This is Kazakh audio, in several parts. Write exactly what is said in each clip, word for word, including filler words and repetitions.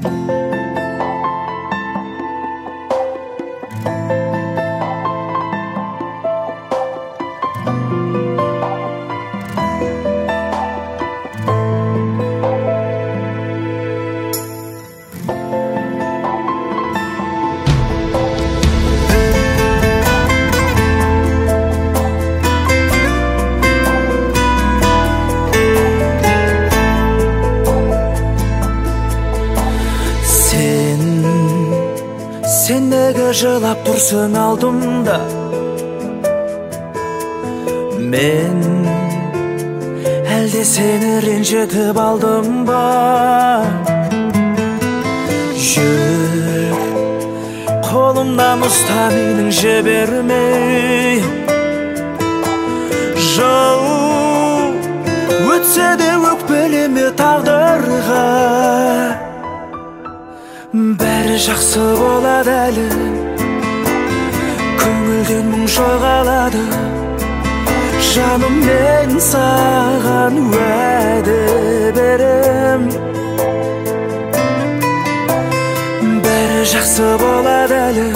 Sen nege жылап тұрсың алдымда? Мен әлде сені ренжітіп алдым ба? Жүр, қолымнан ұста, менің жібермей. Жыл өтсе де өкпелеме тағдырға. Бәрі жақсы болады әлі, көңілден мұң жоғалады. Жаным, мен саған уәде берем. Бәрі жақсы болады әлі,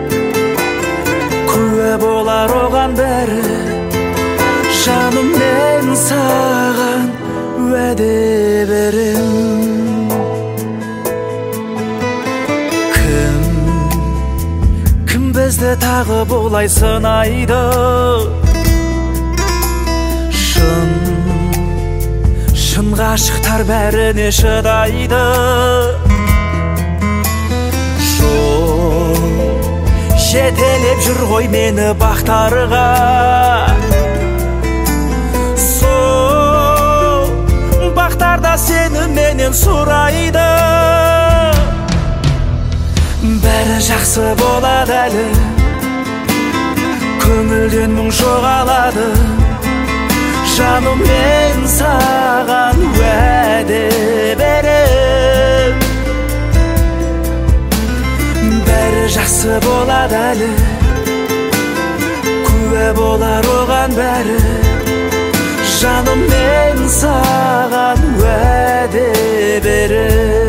күе болар оған бәрі. Жаным, мен саған уәде берем. Бізді тағы болай сынайды? Шын, шын ғашықтар бәріне шыдайды. Жол жетелеп жүр ғой мені бақтарға. Сол бақтарда сені менен сұрайды. Бәрі жақсы болады әлі, көңілден мұң жоғалады. Жаным, мен саған уәде берем. Бәрі жақсы болады әлі, күе болар оған бәрі. Жаным, мен саған уәде берем.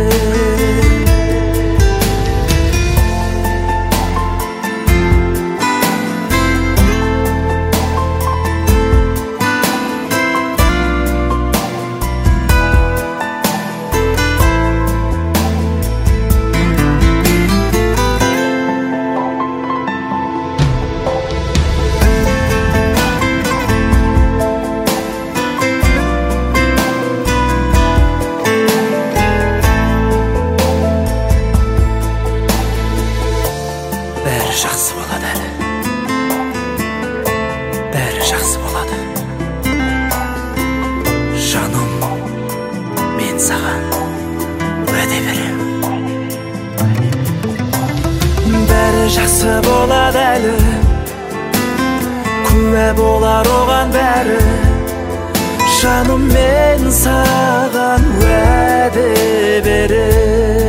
Бәрі жақсы болады әлі, бәрі жақсы болады. Жаным, мен саған уәде берем. Бәрі жақсы болады әлі, күе болар оған бәрі. Жаным, мен саған уәде берем.